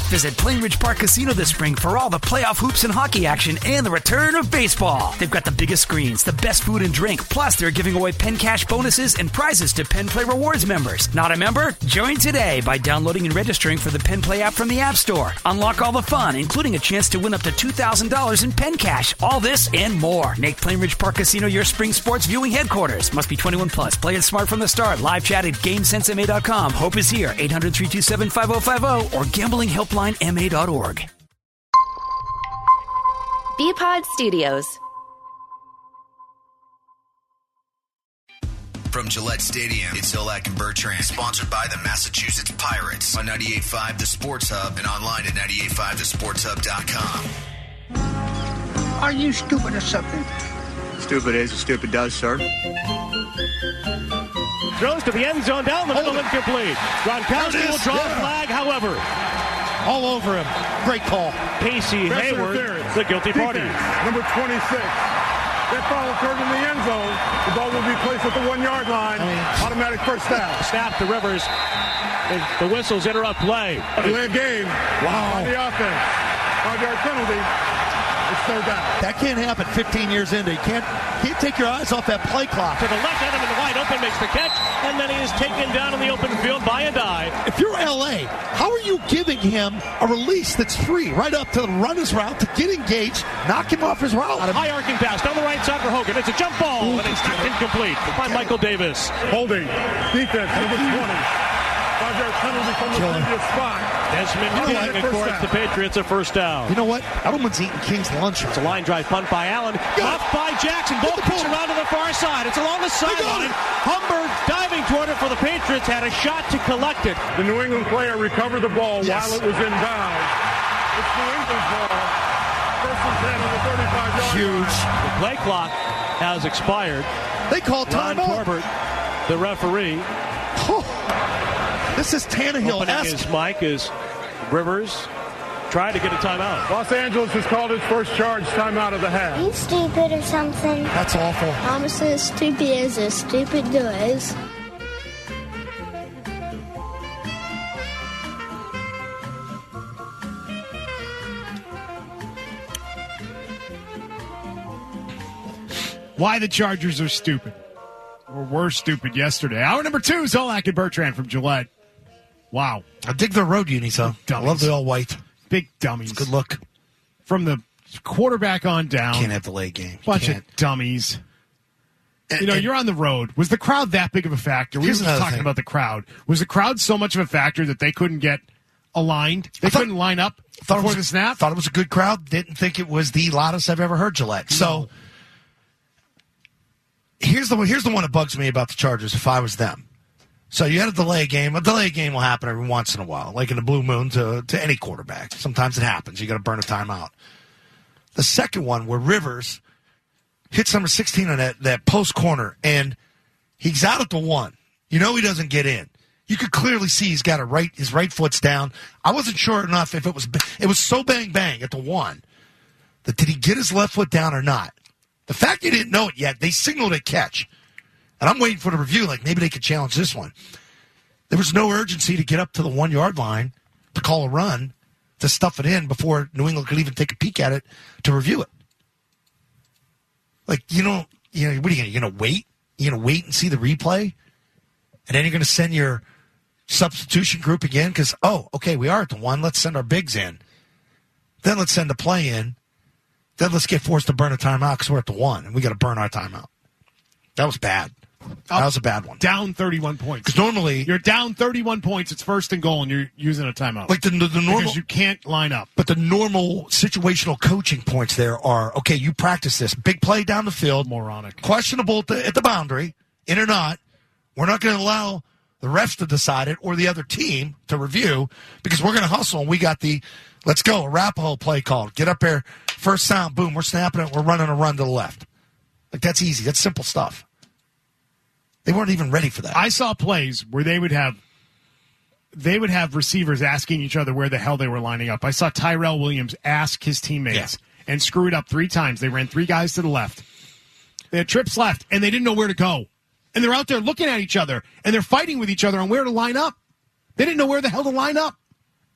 Visit Plainridge Park Casino this spring for all the playoff hoops and hockey action and the return of baseball. They've got the biggest screens, the best food and drink, plus they're giving away Penn Cash bonuses and prizes to Penn Play Rewards members. Not a member? Join today by downloading and registering for the Penn Play app from the App Store. Unlock all the fun, including a chance to win up to $2,000 in Penn Cash. All this and more. Make Plainridge Park Casino your spring sports viewing headquarters. Must be 21 plus. Play it smart from the start. Live chat at GameSenseMA.com. Hope is here. 800-327-5050 or gamblinghelplinema.org. BPod Studios. From Gillette Stadium, it's Zolak and Bertrand, sponsored by the Massachusetts Pirates on 98.5 The Sports Hub and online at 98.5thesportshub.com. Are you stupid or something? Stupid is what stupid does, sir. Throws to the end zone, down the middle, incomplete. Gronkowski will draw the flag, however. All over him. Great call. Casey Hayward, the guilty party. Number 26. That foul occurred in the end zone. The ball will be placed at the 1 yard line. Automatic first down. Snap to Rivers. The whistles interrupt play. Delay game. Wow. On the offense. 5 yard penalty. It's third down. That can't happen 15 years into. You can't take your eyes off that play clock. To the left, Edelman wide open, makes the catch, and then he is taken down in the open field by a dive. If you're LA, how are you giving him a release that's free right up to run his route, to get engaged, knock him off his route? High arcing pass down the right side for Hogan. It's a jump ball, and it's incomplete by Michael Davis. Holding. Defense, number 20. 5 yard penalty from the previous spot. Desmond King accords the Patriots a first down. You know what? Edelman's eating King's lunch. It's a line drive punt by Allen. Dropped by Jackson. Ball kicks around to the far side. It's along the sideline. Humber diving toward it for the Patriots. Had a shot to collect it. The New England player recovered the ball while it was in bounds. It's New England's ball. First and 10 on the 35 yard line. Huge. The play clock has expired. They call timeout. Ron Corbett, the referee. This is Tannehill-esque. Opening his mic is Rivers trying to get a timeout. Los Angeles has called its first charge timeout of the half. Are you stupid or something? That's awful. I'm so stupid as a stupid does. Why the Chargers are stupid. Or were stupid yesterday. Hour number 2, Zolak and Bertrand from Gillette. Wow. I dig their road unis, though. I love the all white. Big dummies. Good look. From the quarterback on down. Can't have the late game. Bunch of dummies. You're on the road. Was the crowd that big of a factor? We were just talking about the crowd. Was the crowd so much of a factor that they couldn't get aligned? They couldn't line up before the snap? Thought it was a good crowd. Didn't think it was the loudest I've ever heard Gillette. So here's the one that bugs me about the Chargers if I was them. So you had a delay game. A delay game will happen every once in a while, like in the blue moon to any quarterback. Sometimes it happens. You got to burn a timeout. The second one where Rivers hits number 16 on that post corner, and he's out at the 1. You know he doesn't get in. You could clearly see he's got his right foot's down. I wasn't sure enough if it was so bang bang at the 1 that did he get his left foot down or not. The fact you didn't know it yet, they signaled a catch. And I'm waiting for the review, like maybe they could challenge this one. There was no urgency to get up to the 1 yard line to call a run, to stuff it in before New England could even take a peek at it to review it. Like, what are you going to, you're going to wait? You're going to wait and see the replay? And then you're going to send your substitution group again? Because, okay, we are at the 1. Let's send our bigs in. Then let's send the play in. Then let's get forced to burn a timeout because we're at the 1 and we got to burn our timeout. That was bad. That was a bad one. Down 31 points. Because normally you're down 31 points. It's first and goal, and you're using a timeout. Like the normal, because you can't line up. But the normal situational coaching points there are okay. You practice this big play down the field. Moronic. Questionable at the boundary, in or not. We're not going to allow the refs to decide it or the other team to review because we're going to hustle. And we got the let's go Arapahoe play called. Get up there, first sound, boom. We're snapping it. We're running a run to the left. Like that's easy. That's simple stuff. They weren't even ready for that. I saw plays where they would have receivers asking each other where the hell they were lining up. I saw Tyrell Williams ask his teammates and screw it up 3 times. They ran 3 guys to the left. They had trips left, and they didn't know where to go. And they're out there looking at each other, and they're fighting with each other on where to line up. They didn't know where the hell to line up.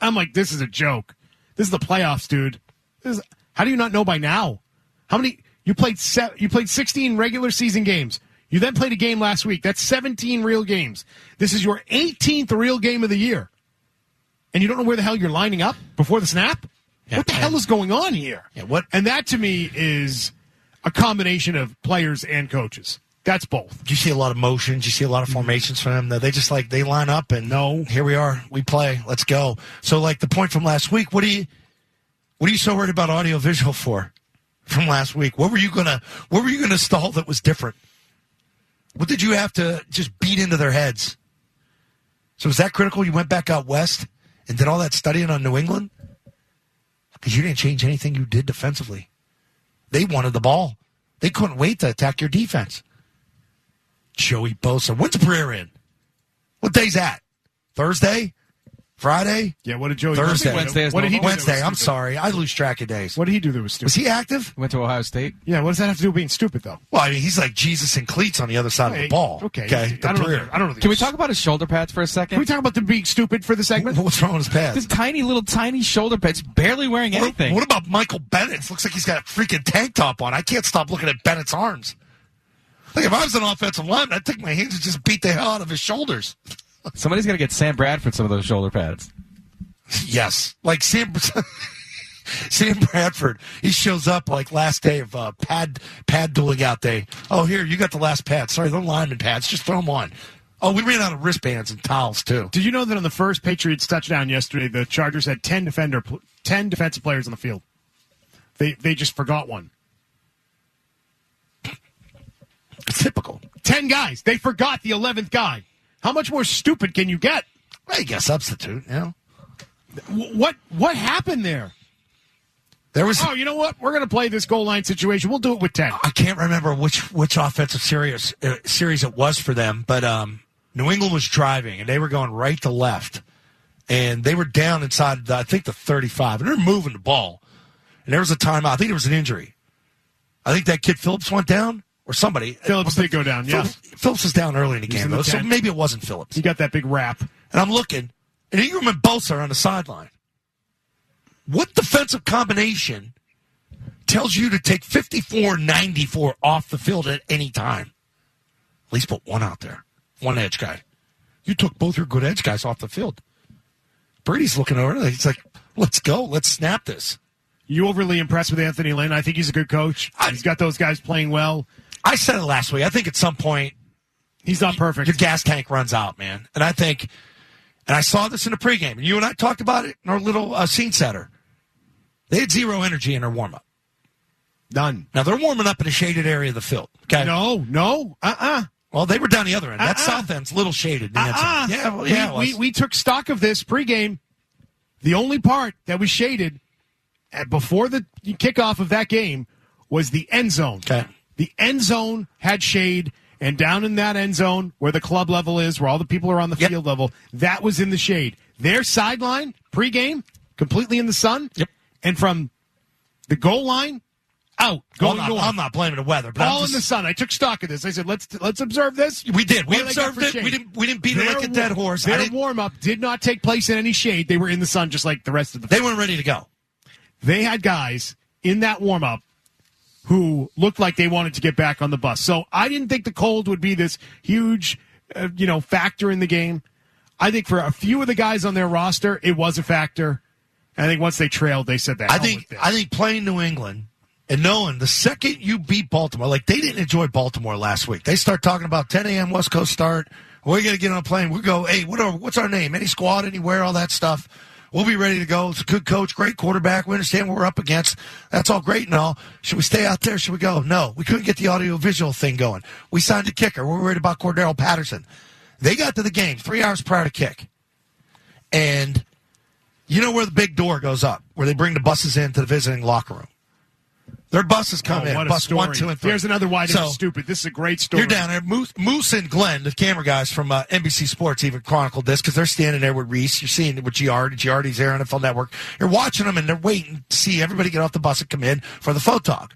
I'm like, this is a joke. This is the playoffs, dude. How do you not know by now? How many you played 16 regular season games. You then played a game last week. That's 17 real games. This is your 18th real game of the year. And you don't know where the hell you're lining up before the snap? Yeah, what the hell is going on here? Yeah, what? And that to me is a combination of players and coaches. That's both. Do you see a lot of motion? Do you see a lot of formations from them? They just they line up and no, here we are. We play. Let's go. So like the point from last week, what are you so worried about audio visual for from last week? What were you gonna stall that was different? What did you have to just beat into their heads? So was that critical? You went back out west and did all that studying on New England? Because you didn't change anything you did defensively. They wanted the ball. They couldn't wait to attack your defense. Joey Bosa. When's prayer in? What day's that? Thursday? Friday? Yeah, what did Joey Thursday. Wednesday. What did he do? Wednesday. I'm sorry. I lose track of days. What did he do that was stupid? Was he active? Went to Ohio State. Yeah, what does that have to do with being stupid, though? Well, I mean, he's like Jesus in cleats on the other side of the ball. Okay. I don't know. Can we talk about his shoulder pads for a second? Can we talk about them being stupid for the segment? What's wrong with his pads? This tiny shoulder pads, barely wearing anything. What about Michael Bennett? Looks like he's got a freaking tank top on. I can't stop looking at Bennett's arms. Like, if I was an offensive lineman, I'd take my hands and just beat the hell out of his shoulders. Somebody's got to get Sam Bradford some of those shoulder pads. Yes. Like Sam Bradford, he shows up like last day of pad dueling out day. Oh, here, you got the last pad. Sorry, they're lineman pads. Just throw them on. Oh, we ran out of wristbands and towels, too. Did you know that on the first Patriots touchdown yesterday, the Chargers had 10 defensive players on the field? They just forgot one. It's typical. 10 guys. They forgot the 11th guy. How much more stupid can you get? Well, you get substitute, you know. What happened there? There was. Oh, you know what? We're going to play this goal line situation. We'll do it with 10. I can't remember which offensive series it was for them, but New England was driving and they were going right to left, and they were down inside I think the 35, and they're moving the ball, and there was a timeout. I think there was an injury. I think that kid Phillips went down. Or somebody. Phillips did go down, yeah. Phillips was down early in the game, though, so maybe it wasn't Phillips. He got that big rap. And I'm looking, and Ingram and Bosa are on the sideline. What defensive combination tells you to take 54-94 off the field at any time? At least put one out there, one edge guy. You took both your good edge guys off the field. Brady's looking over, and he's like, let's go. Let's snap this. You overly impressed with Anthony Lynn? I think he's a good coach. He's got those guys playing well. I said it last week. I think at some point he's not perfect. Your gas tank runs out, man. And I think, and I saw this in the pregame, and you and I talked about it in our little scene setter. They had zero energy in their warm-up. None. Now, they're warming up in a shaded area of the field. Okay? No. Well, they were down the other end. That south end's a little shaded. We took stock of this pregame. The only part that was shaded before the kickoff of that game was the end zone. Okay. The end zone had shade, and down in that end zone where the club level is, where all the people are on the field level, that was in the shade. Their sideline, pregame, completely in the sun. Yep. And from the goal line, out. I'm not blaming the weather. But all in the sun. I took stock of this. I said, let's observe this. We did. We observed it. We didn't beat it like a dead horse. Their warm-up did not take place in any shade. They were in the sun just like the rest of the They weren't ready to go. They had guys in that warm-up who looked like they wanted to get back on the bus. So I didn't think the cold would be this huge, factor in the game. I think for a few of the guys on their roster, it was a factor. And I think once they trailed, they said that. I think playing New England and knowing the second you beat Baltimore, like they didn't enjoy Baltimore last week. They start talking about 10 a.m. West Coast start. We're going to get on a plane. We go, hey, what's our name? Any squad, anywhere, all that stuff. We'll be ready to go. It's a good coach, great quarterback. We understand what we're up against. That's all great and all. Should we stay out there? Should we go? No, we couldn't get the audio-visual thing going. We signed a kicker. We're worried about Cordero Patterson. They got to the game 3 hours prior to kick. And you know where the big door goes up, where they bring the buses into the visiting locker room. Their buses come in. Bus story. 1, 2, and 3. Here's another why they're stupid. This is a great story. You're down there. Moose and Glenn, the camera guys from NBC Sports, even chronicled this because they're standing there with Reese. You're seeing it with Giardi. Giardi's there on NFL Network. You're watching them, and they're waiting to see everybody get off the bus and come in for the photog.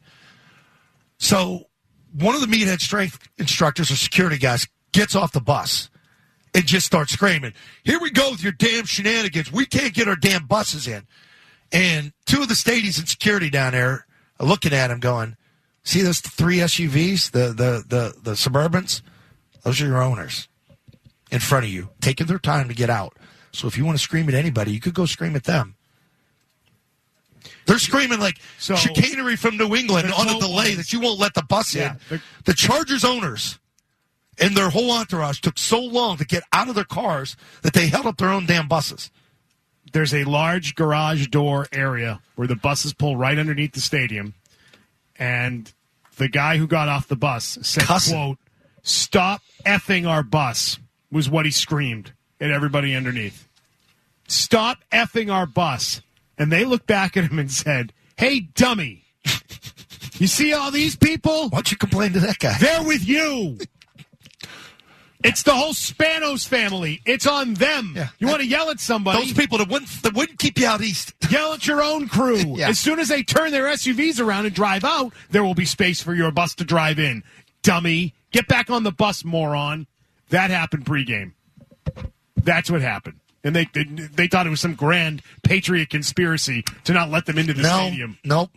So one of the meathead strength instructors or security guys gets off the bus and just start screaming, "Here we go with your damn shenanigans. We can't get our damn buses in." And two of the stadiums and security down there are looking at him going, "See those 3 SUVs, the Suburbans? Those are your owners in front of you, taking their time to get out. So if you want to scream at anybody, you could go scream at them." They're screaming like chicanery from New England on a delay that you won't let the bus in. The Chargers owners and their whole entourage took so long to get out of their cars that they held up their own damn buses. There's a large garage door area where the buses pull right underneath the stadium. And the guy who got off the bus said, quote, "Stop effing our bus," was what he screamed at everybody underneath. "Stop effing our bus." And they looked back at him and said, "Hey, dummy, you see all these people? Why don't you complain to that guy? They're with you. It's the whole Spanos family. It's on them. Yeah. You want to yell at somebody? Those people that wouldn't keep you out east. Yell at your own crew. Yeah. As soon as they turn their SUVs around and drive out, there will be space for your bus to drive in. Dummy. Get back on the bus, moron." That happened pregame. That's what happened. And they thought it was some grand Patriot conspiracy to not let them into the stadium. Nope.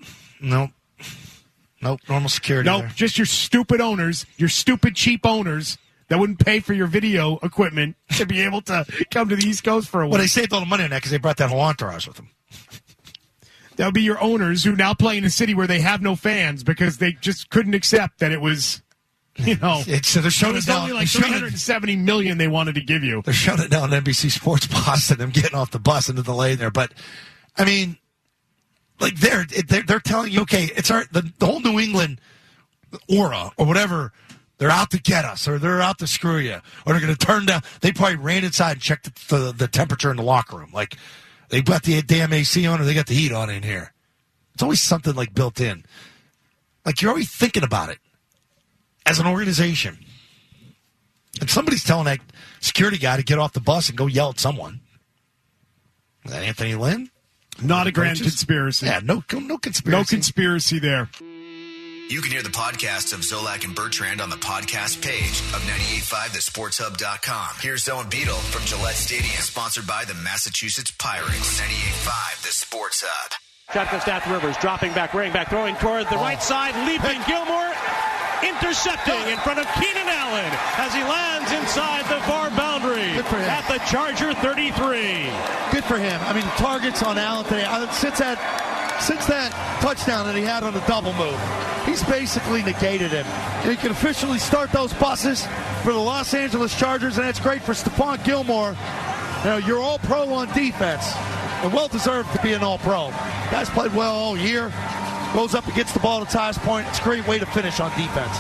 Normal security. Nope. Just your stupid owners, your stupid cheap owners that wouldn't pay for your video equipment to be able to come to the East Coast for a week. Well, they saved all the money on that because they brought that whole entourage with them. That would be your owners who now play in a city where they have no fans because they just couldn't accept that it was, so they're shutting it down. Only like $370 million they wanted to give you. They're shutting it down NBC Sports Boston and getting off the bus into the lane there. But I mean, like they're telling you, okay, it's the whole New England aura or whatever. They're out to get us, or they're out to screw you, or they're going to turn down. They probably ran inside and checked the temperature in the locker room. Like they got the damn AC on, or they got the heat on in here. It's always something like built in. Like you're always thinking about it. As an organization, and somebody's telling that security guy to get off the bus and go yell at someone. Is that Anthony Lynn? Not a grand conspiracy. Yeah, no conspiracy. No conspiracy there. You can hear the podcast of Zolak and Bertrand on the podcast page of 985thesportshub.com. Here's Owen Beadle from Gillette Stadium, sponsored by the Massachusetts Pirates. 98.5 The Sports Hub. Shotgun snap to Rivers, dropping back, running back, throwing toward the right side, leaping Gilmore, intercepting in front of Keenan Allen as he lands inside the far boundary at the Charger 33. Good for him. I mean, targets on Allen today. Since that touchdown that he had on the double move, he's basically negated him. He can officially start those buses for the Los Angeles Chargers, and that's great for Stephon Gilmore. You're all-pro on defense, and well-deserved to be an all-pro. Guys played well all year. Goes up and gets the ball to Ty's point. It's a great way to finish on defense.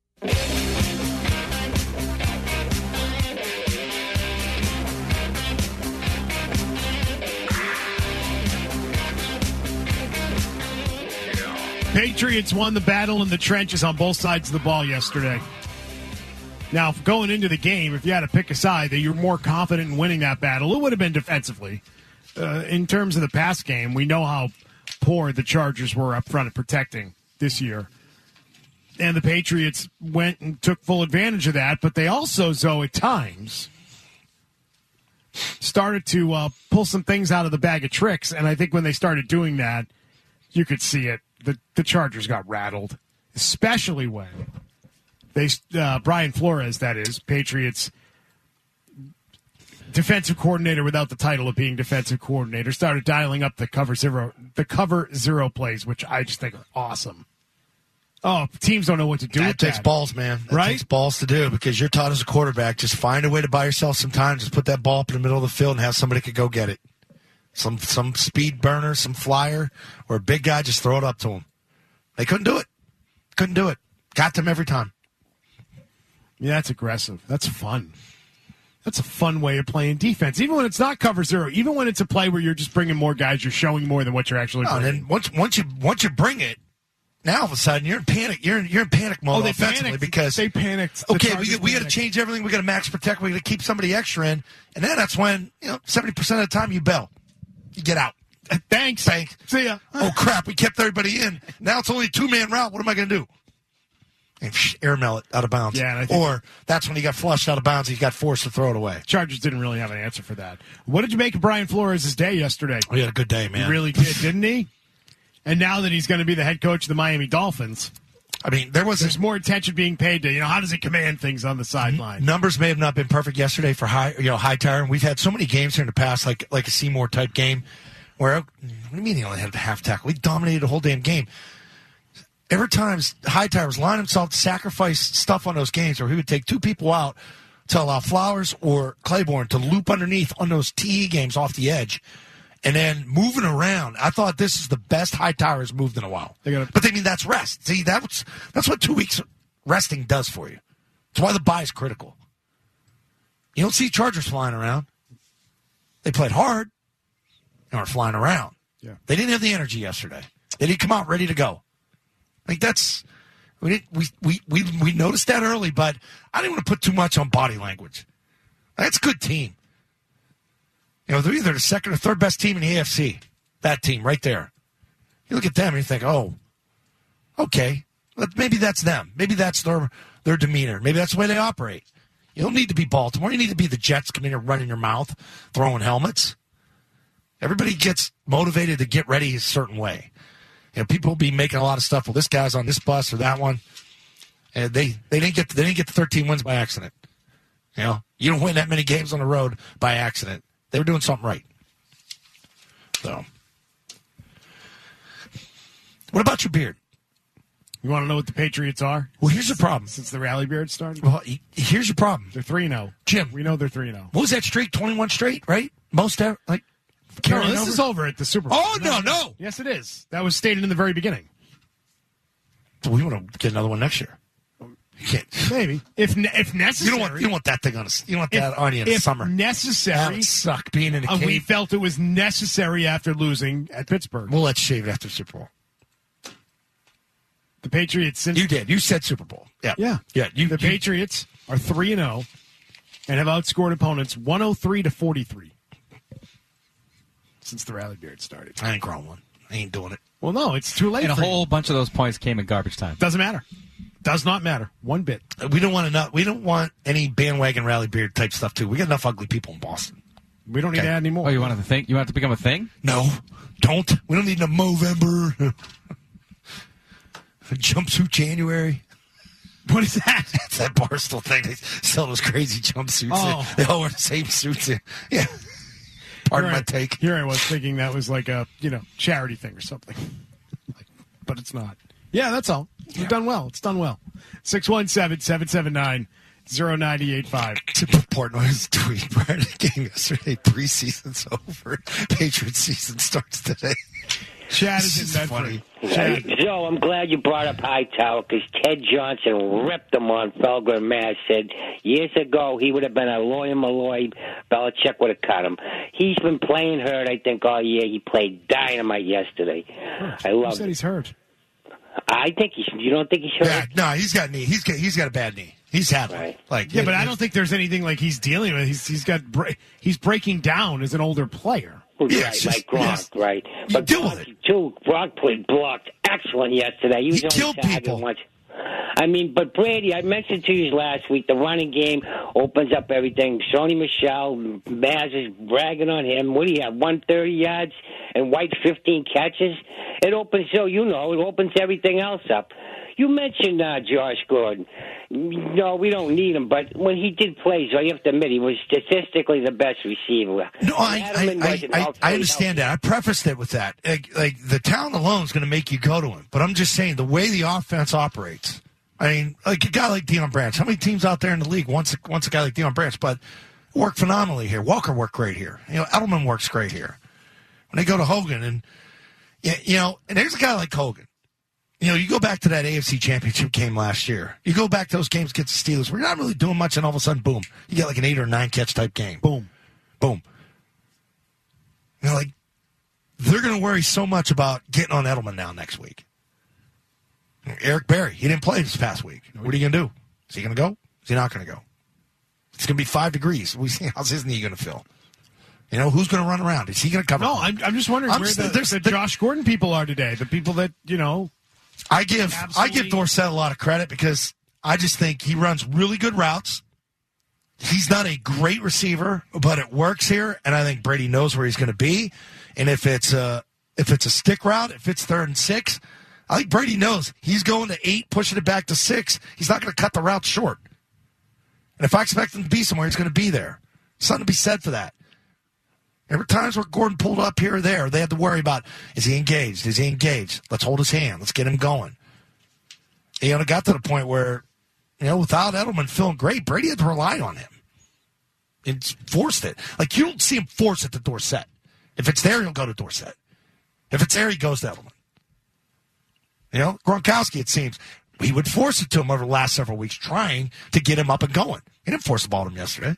Patriots won the battle in the trenches on both sides of the ball yesterday. Now, going into the game, if you had to pick a side that you're more confident in winning that battle, it would have been defensively. In terms of the pass game, we know how poor the Chargers were up front at protecting this year. And the Patriots went and took full advantage of that, but they also, at times, started to pull some things out of the bag of tricks. And I think when they started doing that, you could see it. The Chargers got rattled, especially when Brian Flores, that is, Patriots defensive coordinator without the title of being defensive coordinator, started dialing up the cover zero plays, which I just think are awesome. Oh, teams don't know what to do with that. That takes balls, man. That takes balls to do because you're taught as a quarterback, just find a way to buy yourself some time, just put that ball up in the middle of the field and have somebody could go get it. Some speed burner, some flyer, or a big guy, just throw it up to him. They couldn't do it. Got them every time. Yeah, that's aggressive. That's fun. That's a fun way of playing defense. Even when it's not cover zero, even when it's a play where you're just bringing more guys, you're showing more than what you're actually bringing. And then once you bring it, now all of a sudden you're in panic. You're in panic mode offensively because they panicked. Okay, we got to change everything. We got to max protect. We got to keep somebody extra in, and then that's when 70% of the time you bail. You get out. Thanks. See ya. Oh, crap. We kept everybody in. Now it's only a two-man route. What am I going to do? and airmail it out of bounds. Yeah, or that's when he got flushed out of bounds. He got forced to throw it away. Chargers didn't really have an answer for that. What did you make of Brian Flores' day yesterday? He had a good day, man. He really did, didn't he? And now that he's going to be the head coach of the Miami Dolphins, I mean, there's more attention being paid to, how does he command things on the sideline? Numbers may have not been perfect yesterday for Hightower. And we've had so many games here in the past, like a Seymour type game, where, what do you mean he only had a half tackle? He dominated the whole damn game. Every time Hightower's lined himself to sacrifice stuff on those games where he would take two people out to allow Flowers or Claiborne to loop underneath on those TE games off the edge and then moving around. I thought this is the best Hightower's moved in a while. But I mean, that's rest. See, that's what 2 weeks resting does for you. That's why the bye is critical. You don't see Chargers flying around. They played hard and were flying around. Yeah. They didn't have the energy yesterday. They didn't come out ready to go. Like we noticed that early, but I didn't want to put too much on body language. That's a good team. They're either the second or third best team in the AFC. That team right there. You look at them and you think, oh, okay, maybe that's them. Maybe that's their demeanor. Maybe that's the way they operate. You don't need to be Baltimore. You need to be the Jets coming in and running your mouth, throwing helmets. Everybody gets motivated to get ready a certain way. People will be making a lot of stuff. Well, this guy's on this bus or that one, and they didn't get the 13 wins by accident. You don't win that many games on the road by accident. They were doing something right. So, what about your beard? You want to know what the Patriots are? Well, here's the problem. Since the rally beard started? Well, here's your problem. They're 3-0. Jim. We know they're 3-0. What was that streak? 21 straight, right? Most ever, No, this is over at the Super Bowl. Oh, no. Yes, it is. That was stated in the very beginning. So we want to get another one next year. You can't. Maybe. If necessary. You don't want that thing on us. You don't want that on you in the summer. If necessary. That would suck being in a cave. We felt it was necessary after losing at Pittsburgh. Well, let's shave it after the Super Bowl. The Patriots. You did. You said Super Bowl. Yeah. The Patriots are 3-0 and have outscored opponents 103-43 since the rally beard started. I ain't growing one. I ain't doing it. Well, no, it's too late. And a whole bunch of those points came in garbage time. Doesn't matter. Does not matter. One bit. We don't want any bandwagon rally beard type stuff too. We got enough ugly people in Boston. We don't need that anymore. Oh, you want it to become a thing? No, don't. We don't need a Movember. Jumpsuit January. What is that? It's that Barstool thing. They sell those crazy jumpsuits. Oh. They all wear the same suits. Yeah. Pardon my take. Here I was thinking that was like a charity thing or something, but it's not. Yeah, that's all. You've done well. It's done well. 617-779-0985. To report on his tweet prior to the game yesterday, preseason's over. Patriots season starts today. Chad is in Medford. Chad. Joe, I'm glad you brought up Hightower because Ted Johnson ripped him on Felger and Mass. Said years ago he would have been a lawyer Malloy. Belichick would have cut him. He's been playing hurt, I think, all year. He played dynamite yesterday. I love it. Who said he's hurt? I think you don't think he's hurt? Yeah, no, he's got knee. He's got a bad knee. He's had one. Right. But I don't think there's anything like he's dealing with. He's breaking down as an older player. Right, like Gronk, right. But Gronk played blocked excellent yesterday. He killed people. Once. I mean, but Brady, I mentioned to you last week, the running game opens up everything. Sony Michel, Maz is bragging on him. What do you have, 130 yards and White 15 catches? It opens, it opens everything else up. You mentioned Josh Gordon. No, we don't need him, but when he did play, so you have to admit, he was statistically the best receiver. No, I understand that. I prefaced it with that. Like the talent alone is going to make you go to him. But I'm just saying, the way the offense operates, I mean, like a guy like Deion Branch. How many teams out there in the league wants a guy like Deion Branch? But work phenomenally here. Walker worked great here. Edelman works great here. When they go to Hogan, and and there's a guy like Hogan. You go back to that AFC Championship game last year. You go back to those games against the Steelers. We're not really doing much, and all of a sudden, boom, you get like an 8 or 9 catch type game. Boom. Boom. They're going to worry so much about getting on Edelman now next week. Eric Berry, he didn't play this past week. What are you going to do? Is he going to go? Is he not going to go? It's going to be 5 degrees. How's his knee going to feel? Who's going to run around? Is he going to cover? No, I'm just wondering where the Josh Gordon people are today. The people that, I give Dorsett a lot of credit because I just think he runs really good routes. He's not a great receiver, but it works here, and I think Brady knows where he's going to be. And if it's a stick route, if it's 3rd and 6, I think Brady knows he's going to 8, pushing it back to 6. He's not going to cut the route short. And if I expect him to be somewhere, he's going to be there. Something to be said for that. There were times where Gordon pulled up here or there. They had to worry about, is he engaged? Is he engaged? Let's hold his hand. Let's get him going. It got to the point where, without Edelman feeling great, Brady had to rely on him. And forced it. Like, you don't see him force it to Dorsett. If it's there, he'll go to Dorsett. If it's there, he goes to Edelman. Gronkowski, it seems, he would force it to him over the last several weeks, trying to get him up and going. He didn't force the ball to him yesterday.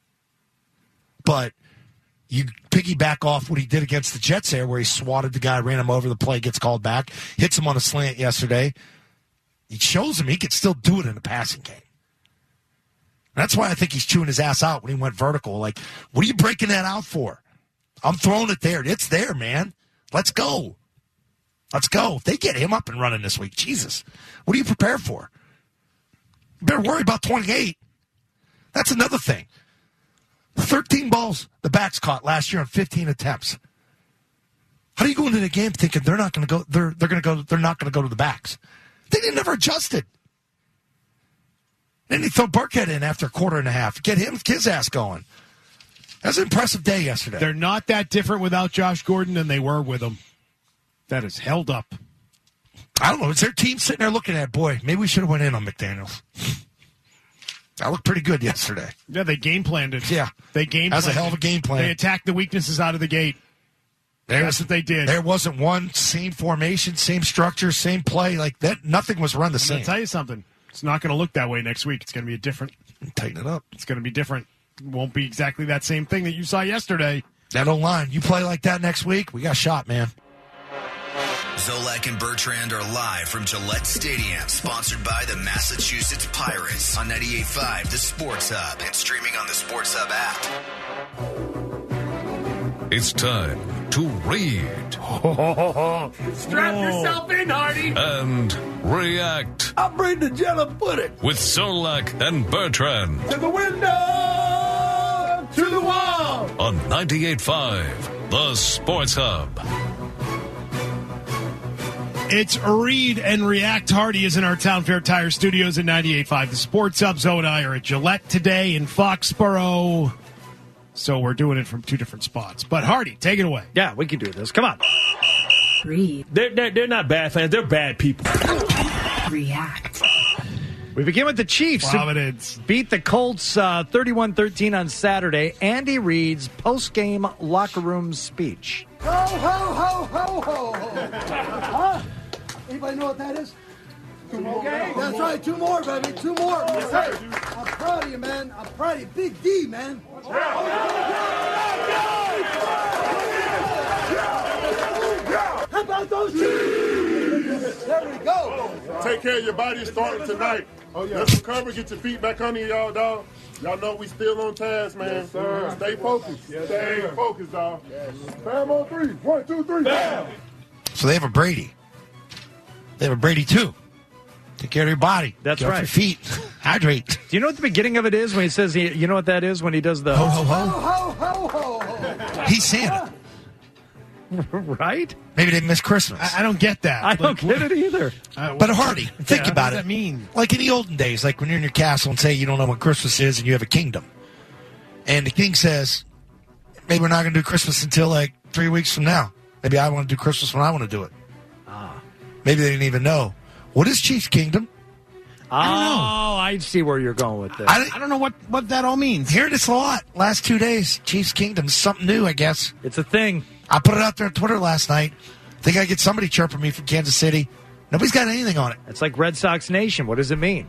But you piggyback off what he did against the Jets there, where he swatted the guy, ran him over, the play gets called back, hits him on a slant yesterday. It shows him he can still do it in the passing game. That's why I think he's chewing his ass out when he went vertical. Like, what are you breaking that out for? I'm throwing it there. It's there, man. Let's go. Let's go. If they get him up and running this week, Jesus, what are you prepared for? You better worry about 28. That's another thing. 13 balls the backs caught last year on 15 attempts. How do you go into the game thinking they're not going to go? They're not going to go to the backs. They never adjusted. Then he throw Burkhead in after a quarter and a half. Get his ass going. That was an impressive day yesterday. They're not that different without Josh Gordon than they were with him. That is held up. I don't know. Is their team sitting there looking at, boy, maybe we should have went in on McDaniels. That looked pretty good yesterday. Yeah, they game planned it. Yeah. They game planned it. That was a hell of a game plan. They attacked the weaknesses out of the gate. That's what they did. There wasn't one same formation, same structure, same play. Like that, nothing was run the same. I'm going to tell you something. It's not going to look that way next week. It's going to be a different. Tighten it up. It's going to be different. It won't be exactly that same thing that you saw yesterday. That O-line. You play like that next week, we got shot, man. Zolak and Bertrand are live from Gillette Stadium, sponsored by the Massachusetts Pirates on 98.5 The Sports Hub and streaming on the Sports Hub app. It's time to read. Strap yourself in, Hardy. And react. I'll bring the jello pudding. With Zolak and Bertrand. To the window, to the wall. On 98.5 The Sports Hub. It's Read and React. Hardy is in our Town Fair Tire Studios at 98.5 The Sports Hub. Zoe and I are at Gillette today in Foxborough. So we're doing it from two different spots. But Hardy, take it away. Yeah, we can do this. Come on. Read. They're not bad fans. They're bad people. React. We begin with the Chiefs. Providence Beat the Colts 31-13 on Saturday. Andy Reid's post-game locker room speech. Ho, ho, ho, ho, ho. Huh? Anybody know what that is? 2 more. Okay. That's right, 2 more, baby. 2 more. Yes, sir. I'm proud of you, man. I'm proud of you. Big D, man. How about those Chiefs? There we go. Take care of your body starting tonight. Oh, yeah. Let's recover. Get your feet back under y'all, dog. Y'all know we still on task, man. Yes, sir. Stay focused. Yes, Stay focused, dog. Yes. Bam on 3. 1, 2, 3. Bam. So they have a Brady. They have a Brady, too. Take care of your body. That's Get right. off your feet. Hydrate. Do you know what the beginning of it is when he says, you know what that is when he does the... Ho, ho, ho. Ho, ho, ho, ho. He's Santa. Right? Maybe they missed Christmas. I don't get that. I don't get it either. But Hardy, think about it. What does that mean? Like in the olden days, like when you're in your castle and say you don't know what Christmas is and you have a kingdom. And the king says, maybe we're not going to do Christmas until like 3 weeks from now. Maybe I want to do Christmas when I want to do it. Maybe they didn't even know. What is Chief's Kingdom? I don't know. I see where you're going with this. I don't know what that all means. Hearing this a lot. Last 2 days, Chief's Kingdom. Something new, I guess. It's a thing. I put it out there on Twitter last night. Think I get somebody chirping me from Kansas City. Nobody's got anything on it. It's like Red Sox Nation. What does it mean?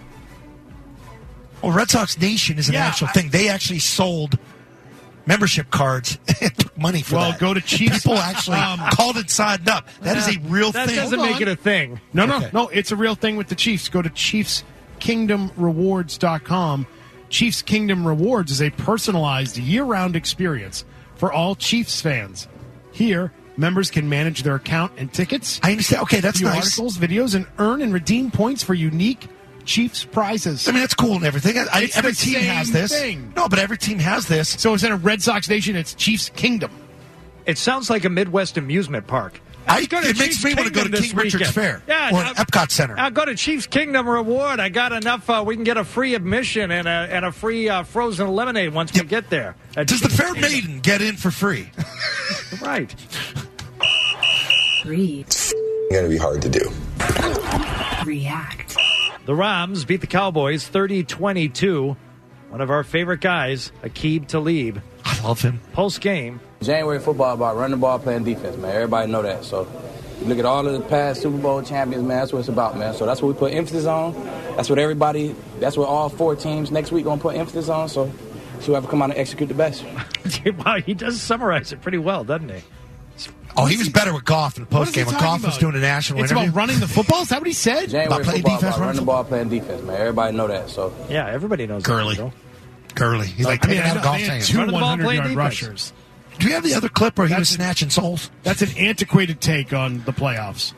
Well, Red Sox Nation is an actual thing. They actually sold membership cards and took money for that. Well, go to Chiefs. People actually called it signed up. That is a real thing. That doesn't make it a thing. No, it's a real thing with the Chiefs. Go to ChiefsKingdomRewards.com. Chiefs Kingdom Rewards is a personalized year-round experience for all Chiefs fans. Here, Members can manage their account and tickets. I understand. Okay, that's view nice. Articles, videos, and earn and redeem points for unique Chiefs prizes. I mean, that's cool and everything. Every the team same has this. thing. No, but every team has this. So instead of Red Sox Nation, it's Chiefs Kingdom. It sounds like a Midwest amusement park. It makes me want to go to King Richard's Fair or an Epcot Center. I'll go to Chiefs Kingdom Reward. I got enough. We can get a free admission and a free frozen lemonade once we get there. Does the Fair Maiden get in for free? Right. Breathe. Going to be hard to do. React. The Rams beat the Cowboys 30-22. One of our favorite guys, Aqib Talib. I love him. Post game. January football about running the ball, playing defense, man. Everybody know that. So you look at all of the past Super Bowl champions, man. That's what it's about, man. So that's what we put emphasis on. That's what all 4 teams next week going to put emphasis on. So whoever come out and execute the best. Wow, he does summarize it pretty well, doesn't he? Oh, he was better with Goff in the postgame when Goff was doing a national interview. It's about running the football? Is that what he said? January football about running the ball, playing defense, man. Everybody know that. So yeah, everybody knows Gurley. that. Gurley. He's like taking out Goff's hands. 2 100-yard rushers. Do you have the other clip where he was snatching souls? That's an antiquated take on the playoffs.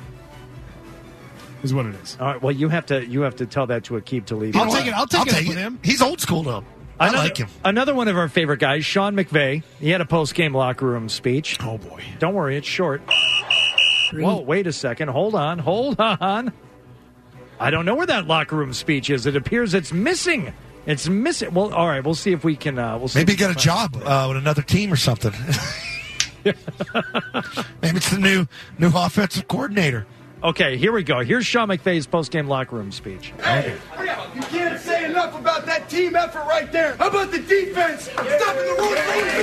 Is what it is. All right. Well, you have to tell that to Aqib Talib. I'll take it with him. He's old school though. I like him. Another one of our favorite guys, Sean McVay. He had a post-game locker room speech. Oh boy! Don't worry, it's short. Whoa! Wait a second. Hold on. I don't know where that locker room speech is. It appears it's missing. It's missing. Well, all right. We'll see if we can. Maybe get a job with another team or something. Maybe it's the new offensive coordinator. Okay, here we go. Here's Sean McVay's post-game locker room speech. Hey, you can't say enough about that team effort right there. How about the defense? Stopping the run.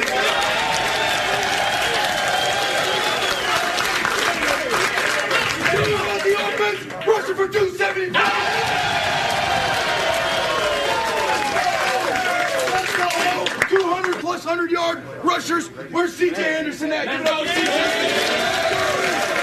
How about the offense? Rushing for 275. 200-plus 100-yard rushers. Where's C.J. Anderson at? Give it up, C.J.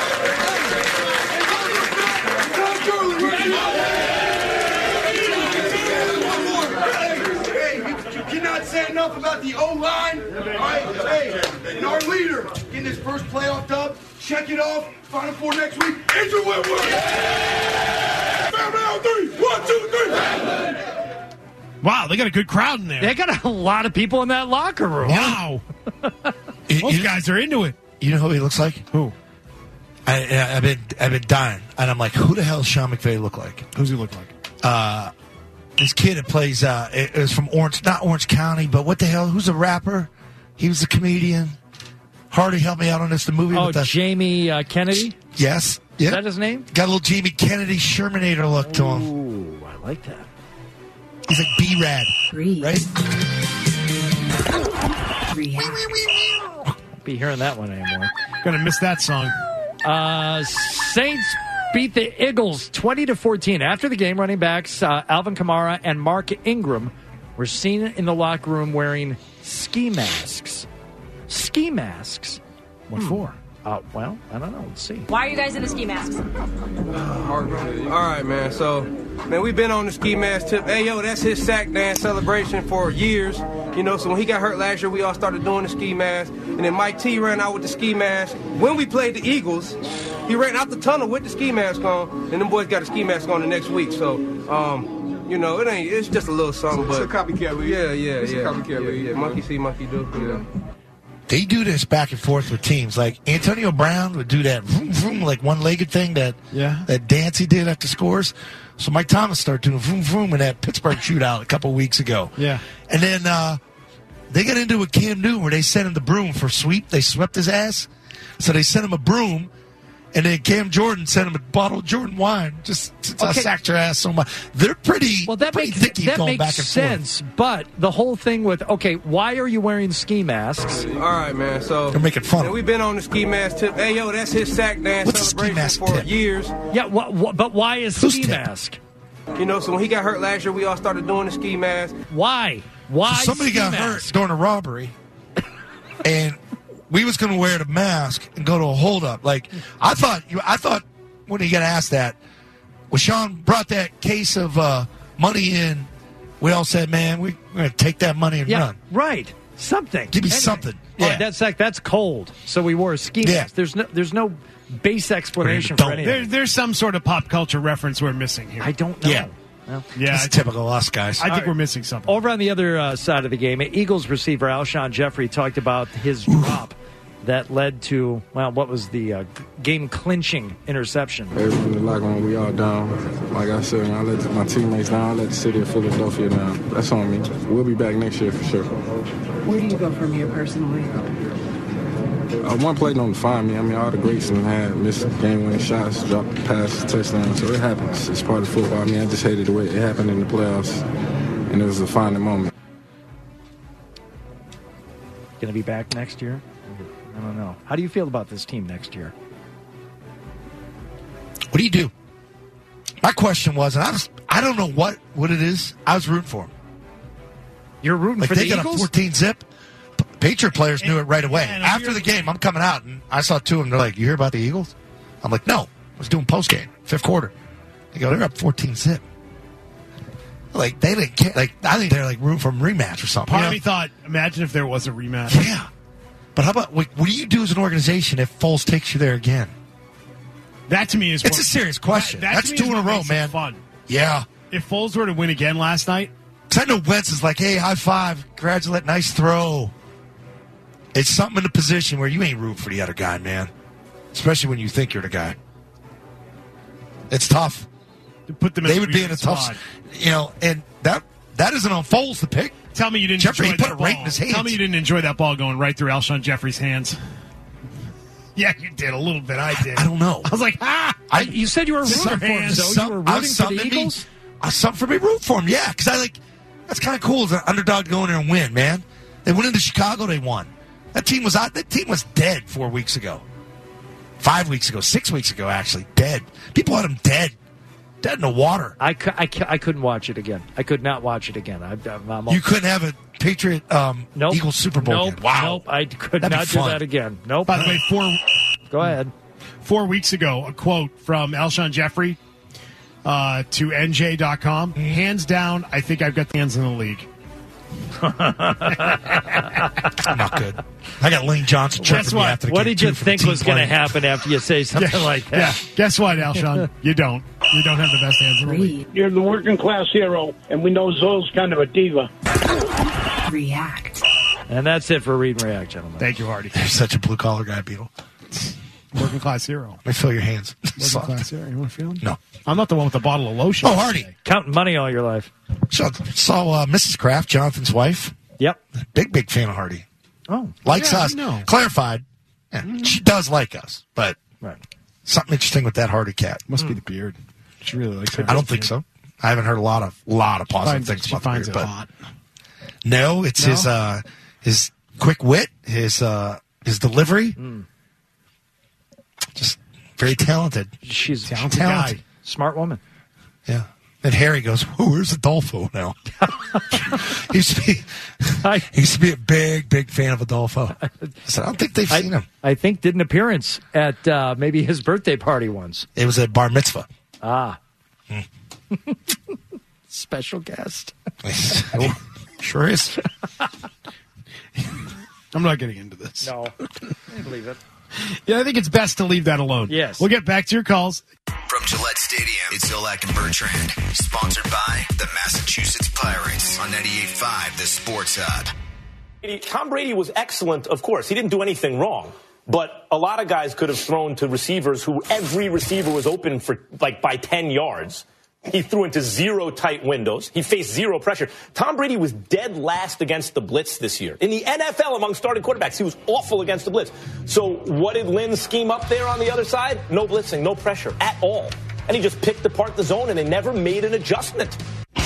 You cannot say enough about the O-line. All right, hey, and our leader getting his first playoff dub. Check it off. Final 4 next week. Andrew Whitworth. Family on 3. 1, 2, 3. Wow, they got a good crowd in there. They got a lot of people in that locker room. Wow. Those guys are into it. You know who he looks like? Who? I've been dying, and I'm like, who the hell does Sean McVay look like? Who's he look like? This kid that plays it was from not Orange County, but what the hell? Who's a rapper? He was a comedian. Hardy, help me out on this. The movie. Oh, with the, Jamie Kennedy. Yes. Yeah. Is that his name? Got a little Jamie Kennedy Shermanator look to him. Ooh, I like that. He's like B-Rad, right? Be hearing that one anymore. Gonna miss that song. Saints beat the Eagles 20-14. After the game, running backs Alvin Kamara and Mark Ingram were seen in the locker room wearing ski masks. Ski masks? What for? Well, I don't know. Let's see. Why are you guys in the ski masks? All right, man. So, man, we've been on the ski mask tip. Hey, yo, that's his sack dance celebration for years. You know, so when he got hurt last year, we all started doing the ski mask. And then Mike T ran out with the ski mask. When we played the Eagles, he ran out the tunnel with the ski mask on. And them boys got a ski mask on the next week. So, you know, it's just a little something. It's a copycat league. Yeah. It's a copycat league. Yeah. Monkey see, monkey do. Yeah. They do this back and forth with teams. Like Antonio Brown would do that vroom, vroom, like one-legged thing that dance he did after scores. So Mike Thomas started doing vroom, vroom in that Pittsburgh shootout a couple weeks ago. Yeah. And then they got into it with Cam Newton where they sent him the broom for sweep. They swept his ass. So they sent him a broom. And then Cam Jordan sent him a bottle of Jordan wine. Just sacked your ass so much. They're pretty. Well, that makes going back and sense. Forth. But the whole thing with why are you wearing ski masks? All right, man. So they're making fun. We've been on the ski mask tip. Hey, yo, that's his sack dance celebration for years. Yeah, but why is ski mask? You know, so when he got hurt last year, we all started doing the ski mask. Why? Why? So somebody got hurt during a robbery, and we was going to wear the mask and go to a holdup. Like I thought when he got asked that, when Sean brought that case of money in, we all said, "Man, we're going to take that money and run." Right. Something. Give me something. Yeah. That's cold. So we wore a ski mask. There's no base explanation for anything. There's some sort of pop culture reference we're missing here. I don't know. Yeah. Well, it's typical us guys. I think we're missing something. Over on the other side of the game, Eagles receiver Alshon Jeffrey talked about his drop that led to, what was the game-clinching interception. Everyone in the locker room, we all down. Like I said, I let my teammates down. I let the city of Philadelphia down. That's on me. We'll be back next year for sure. Where do you go from here personally? One play don't define me. I mean, all the greats and had missed game-winning shots, dropped passes, touchdowns. So it happens. It's part of football. I mean, I just hated the way it happened in the playoffs, and it was a defining moment. Going to be back next year? I don't know. How do you feel about this team next year? What do you do? My question was, and I don't know what it is. I was rooting for them. You're rooting for the Eagles? They got a 14 zip. Patriot players knew it right away. After the game, I'm coming out, and I saw two of them. They're like, "You hear about the Eagles?" I'm like, "No." I was doing post game, fifth quarter. They go, "They're up 14 zip." Like they didn't care. Like I think they're like rooting for a rematch or something. Part of me thought, imagine if there was a rematch. Yeah. But how about what do you do as an organization if Foles takes you there again? That to me is it's a serious question. That's 2 in a row, man. Fun. Yeah. If Foles were to win again last night, I know Wentz is like, "Hey, high five, congratulate, nice throw." It's something in the position where you ain't rooting for the other guy, man. Especially when you think you're the guy. It's tough. To put them they would be in a tough, and that isn't on Foles to pick. Tell me you didn't Jeffrey enjoy put that it ball. right in his hands. Tell me you didn't enjoy that ball going right through Alshon Jeffrey's hands. Yeah, you did a little bit. I did. I don't know. I was like, you said you were rooting for him, so you were rooting for the Eagles? Something for me to root for him, yeah. Because that's kind of cool as an underdog to go in there and win, man. They went into Chicago, they won. That team was dead 4 weeks ago. 5 weeks ago, 6 weeks ago, actually. Dead. People had them dead. Dead in the water. I couldn't watch it again. I could not watch it again. You couldn't have a Patriot Eagles Super Bowl again. Wow. Nope, I could That'd not do that again. Nope. By the way, Go ahead. 4 weeks ago, a quote from Alshon Jeffrey to NJ.com. Hands down, I think I've got the hands in the league. Not good. I got Lane Johnson chirping me after the game. What did you think was going to happen after you say something like that? Yeah. Guess what, Alshon? You don't. You don't have the best hands in the league. You're the working class hero, and we know Zoe's kind of a diva. React. And that's it for Read and React, gentlemen. Thank you, Hardy. You're such a blue-collar guy, Beetle. Working class hero. Let me feel your hands. Working class hero. You want to feel them? No. I'm not the one with the bottle of lotion. Oh, Hardy. Counting money all your life. Saw Mrs. Kraft, Jonathan's wife. Yep. Big fan of Hardy. Oh. Likes yeah, us. Clarified. Yeah, she does like us, but something interesting with that Hardy cat. Must be the beard. She really likes it. I don't think so. I haven't heard a lot of positive things about the beard. It hot. No, it's his quick wit, his delivery. Just very talented. She's a talented. Guy. Smart woman. Yeah. And Harry goes, "Where's Adolfo now?" he used to be a big fan of Adolfo. I said, I don't think they've seen him. I think did an appearance at maybe his birthday party once. It was a bar mitzvah. Ah. Special guest. Sure is. I'm not getting into this. No. I believe it. Yeah, I think it's best to leave that alone. Yes. We'll get back to your calls. From Gillette Stadium, it's Zolak and Bertrand. Sponsored by the Massachusetts Pirates on 98.5 The Sports Hub. Tom Brady was excellent, of course. He didn't do anything wrong. But a lot of guys could have thrown to receivers who every receiver was open for by 10 yards. He threw into 0 tight windows. He faced 0 pressure. Tom Brady was dead last against the blitz this year. In the NFL, among starting quarterbacks, he was awful against the blitz. So what did Lynn scheme up there on the other side? No blitzing, no pressure at all. And he just picked apart the zone, and they never made an adjustment.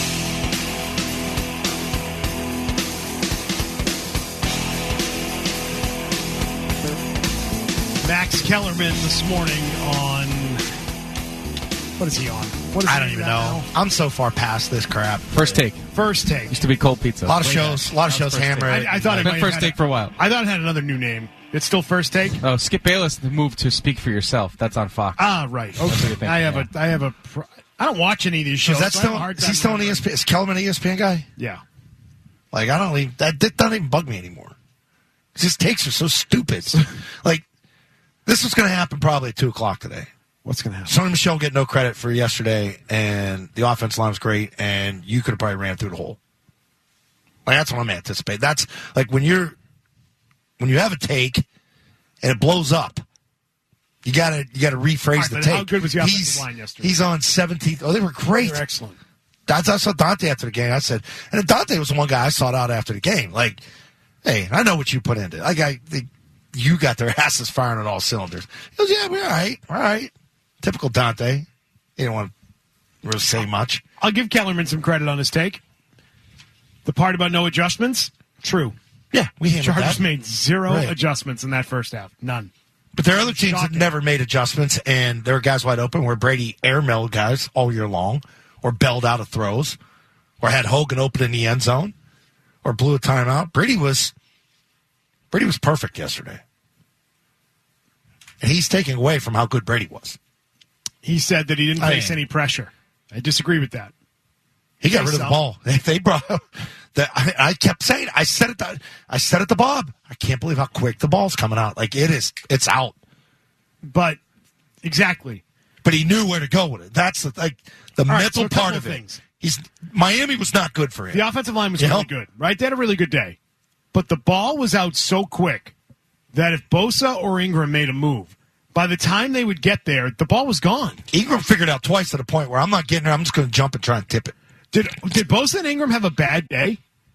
Max Kellerman this morning on... What is he on? I don't even know. I'm so far past this crap. First Take. Used to be Cold Pizza. A lot of shows hammer it. I thought it been First Take for a while. I thought it had another new name. It's still First Take? Oh, Skip Bayless moved to Speak for Yourself. That's on Fox. Ah, right. Okay. I don't watch any of these shows. Is he still an ESPN? Is Kellerman an ESPN guy? Yeah. Like, that doesn't even bug me anymore. His takes are so stupid. Like, this was going to happen probably at 2 o'clock today. What's going to happen? Sony Michel get no credit for yesterday, and the offense line was great, and you could have probably ran through the hole. Like, that's what I'm anticipating. That's like when you have a take and it blows up, you gotta rephrase the take. How good was the offensive line yesterday? He's on 17th. Oh, they were great. They're excellent. I saw Dante after the game. I said, and Dante was the one guy I sought out after the game. Like, hey, I know what you put into it. You got their asses firing on all cylinders. He goes, yeah, we're all right. Typical Dante. He didn't want to really say much. I'll give Kellerman some credit on his take. The part about no adjustments, true. Yeah, we handled that. Chargers made zero adjustments in that first half. None. But there are other teams that never made adjustments, and there are guys wide open where Brady airmailed guys all year long, or bailed out of throws, or had Hogan open in the end zone, or blew a timeout. Brady was perfect yesterday. And he's taking away from how good Brady was. He said that he didn't face any pressure. I disagree with that. He got rid of the ball. They brought that. I kept saying. I said it to Bob. I can't believe how quick the ball's coming out. Like it's out. But exactly. But he knew where to go with it. That's the mental part of it. Miami was not good for him. The offensive line was really good, right? They had a really good day. But the ball was out so quick that if Bosa or Ingram made a move, by the time they would get there, the ball was gone. Ingram figured out twice to the point where I'm not getting there. I'm just going to jump and try and tip it. Did Bosa and Ingram have a bad day?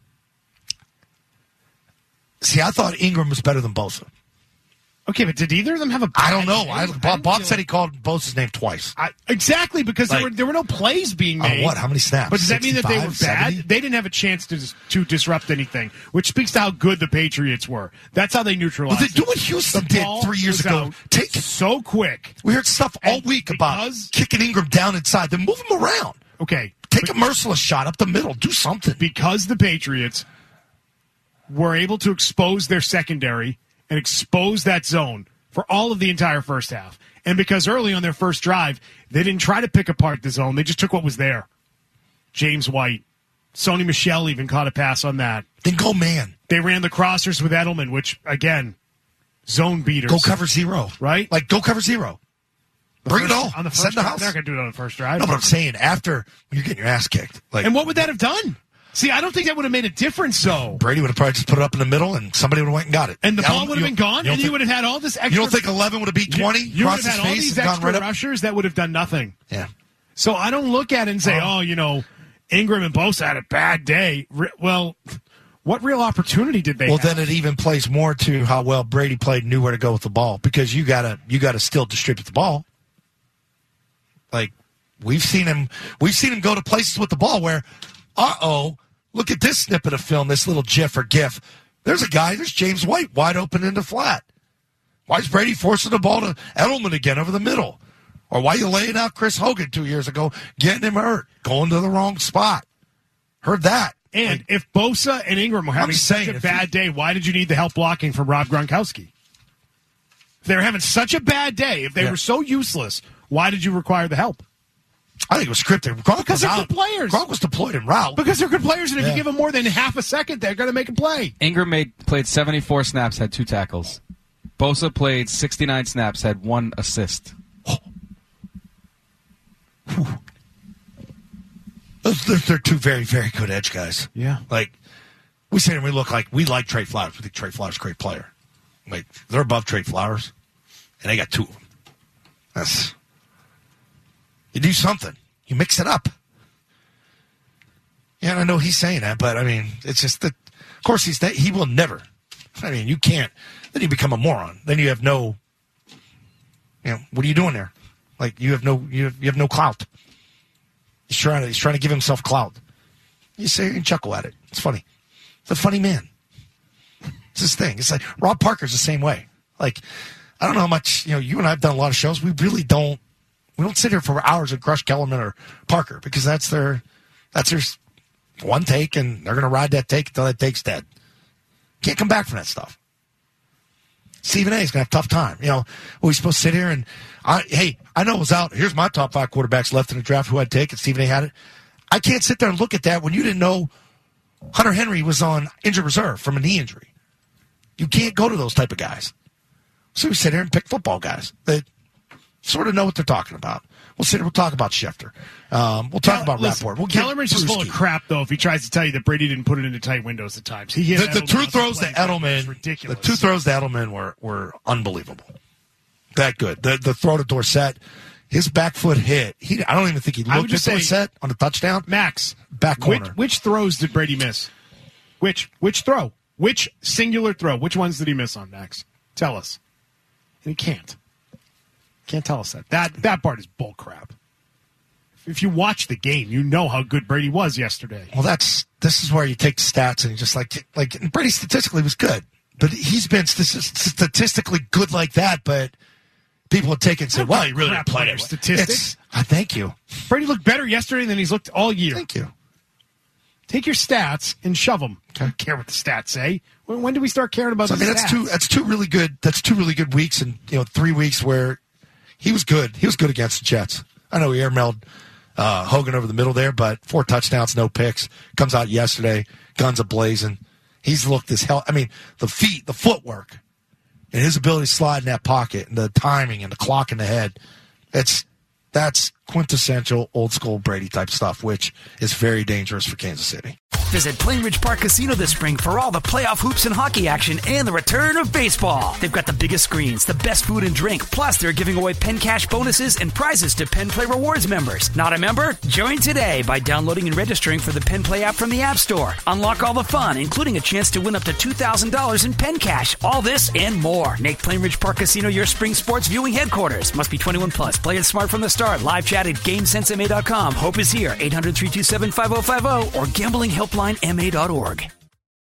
See, I thought Ingram was better than Bosa. Okay, but did either of them have a bad day? I don't know. Bob said he called Bosa's name twice. Exactly, because there were no plays being made. What? How many snaps? But does that mean that they were bad? 70? They didn't have a chance to disrupt anything, which speaks to how good the Patriots were. That's how they neutralized. Well, they do what Houston did 3 years ago. Take it so quick. We heard stuff all week about kicking Ingram down inside. Then move him around. Okay. Take a merciless shot up the middle. Do something. Because the Patriots were able to expose their secondary and expose that zone for all of the entire first half. And because early on their first drive, they didn't try to pick apart the zone. They just took what was there. James White. Sony Michel even caught a pass on that. Then go man. They ran the crossers with Edelman, which, again, zone beaters. Go cover zero. Right? Like, go cover zero. Bring it all. On the first Send the drive. house. They're not going to do it on the first drive. No, but I'm saying after when you're getting your ass kicked. And what would that have done? See, I don't think that would have made a difference, though. Brady would have probably just put it up in the middle, and somebody would have went and got it. And the ball would have been gone, and you would have had all this extra. You don't think 11 would have beat 20? You would have had all these extra rushers that would have done nothing. Yeah. So I don't look at it and say, Ingram and Bosa had a bad day. Well, what real opportunity did they have? Then it even plays more to how well Brady played and knew where to go with the ball, because you gotta still distribute the ball. Like, we've seen him go to places with the ball where, look at this snippet of film, this little GIF or GIF. There's James White wide open into flat. Why is Brady forcing the ball to Edelman again over the middle? Or why are you laying out Chris Hogan 2 years ago, getting him hurt, going to the wrong spot? Heard that. And if Bosa and Ingram were having such a bad day, why did you need the help blocking from Rob Gronkowski? If they were having such a bad day, if they were so useless, why did you require the help? I think it was scripted. Because they're good players. Gronk was deployed in route. Because they're good players, and if you give them more than half a second, they're going to make a play. Ingram played 74 snaps, had 2 tackles. Bosa played 69 snaps, had 1 assist. They're 2 very, very good edge guys. Yeah. Like, we say we like Trey Flowers. We think Trey Flowers is a great player. Like, they're above Trey Flowers, and they got 2 of them. You do something. You mix it up. Yeah, and I know he's saying that, but, I mean, it's just that, of course, he will never. I mean, you can't. Then you become a moron. Then you have no, what are you doing there? Like, you have no clout. He's trying to give himself clout. You say and chuckle at it. It's funny. It's a funny man. It's his thing. It's like Rob Parker's the same way. Like, I don't know how much, you and I have done a lot of shows. We really don't. We don't sit here for hours and crush Kellerman or Parker, because that's their one take, and they're going to ride that take until that take's dead. Can't come back from that stuff. Stephen A is going to have a tough time. We're supposed to sit here and, I know it was out. Here's my top 5 quarterbacks left in the draft who I'd take, and Stephen A had it. I can't sit there and look at that when you didn't know Hunter Henry was on injured reserve from a knee injury. You can't go to those type of guys. So we sit here and pick football guys that sort of know what they're talking about. We'll talk about Schefter. We'll talk about Rapport. Kellerman's just full of crap, though, if he tries to tell you that Brady didn't put it into tight windows at times. The two throws to Edelman were unbelievable. That good. The throw to Dorsett, his back foot hit. I don't even think he looked at Dorsett on the touchdown. Max, back corner. Which throws did Brady miss? Which throw? Which singular throw? Which ones did he miss on, Max? Tell us. And he can't. Can't tell us that. That part is bull crap. If you watch the game, you know how good Brady was yesterday. Well, this is where you take the stats and you just like Brady statistically was good, but he's been statistically good like that. But people have taken and said, "Well, he really didn't play it." Statistics. Thank you. Brady looked better yesterday than he's looked all year. Thank you. Take your stats and shove them. I don't care what the stats say. When do we start caring about the stats? That's two really good weeks, and 3 weeks where he was good. He was good against the Jets. I know he airmailed Hogan over the middle there, but 4 touchdowns, no picks. Comes out yesterday, guns a-blazing. He's looked as hell. I mean, the footwork, and his ability to slide in that pocket, and the timing, and the clock in the head. That's quintessential old-school Brady-type stuff, which is very dangerous for Kansas City. Visit Plainridge Park Casino this spring for all the playoff hoops and hockey action and the return of baseball. They've got the biggest screens, the best food and drink, plus they're giving away Penn Cash bonuses and prizes to Penn Play Rewards members. Not a member? Join today by downloading and registering for the Penn Play app from the App Store. Unlock all the fun, including a chance to win up to $2,000 in Penn Cash. All this and more. Make Plainridge Park Casino your spring sports viewing headquarters. Must be 21 plus. Play it smart from the start. Live chat at GameSenseMA.com. Hope is here. 800-327-5050 or gamblinghelplinema.org.